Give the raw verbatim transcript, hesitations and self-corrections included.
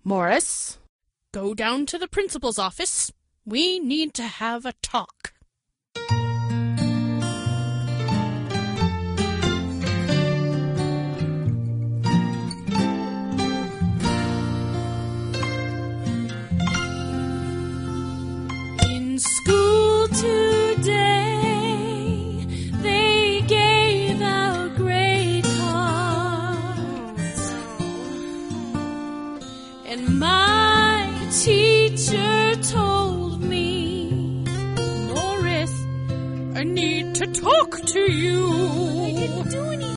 Morris, go down to the principal's office. We need to have a talk. In school today, they gave out grade cards, and my teacher told me, Morris, I need to talk to you.